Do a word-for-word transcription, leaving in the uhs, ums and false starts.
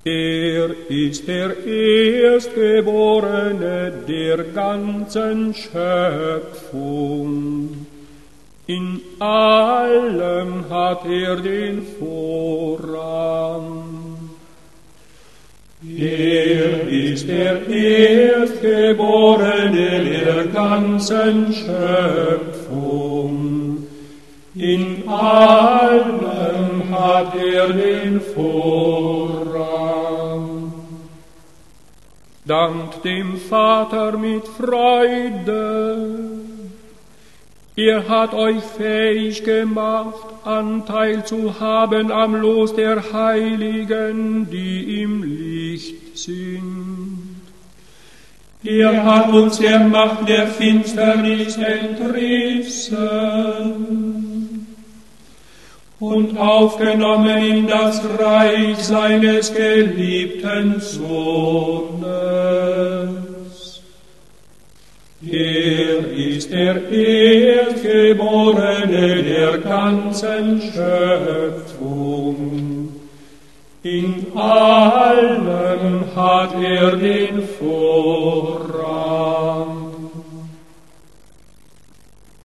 Er ist der Erstgeborene der ganzen Schöpfung. In allem hat er den Vorrang. Er ist der Erstgeborene der ganzen Schöpfung. In allem hat er den Vorrang. Dankt dem Vater mit Freude. Er hat euch fähig gemacht, Anteil zu haben am Los der Heiligen, die im Licht sind. Er hat uns der Macht der Finsternis entrissen und aufgenommen in das Reich seines geliebten Sohnes. Er ist der Erstgeborene der ganzen Schöpfung. In allem hat er den Vorrang.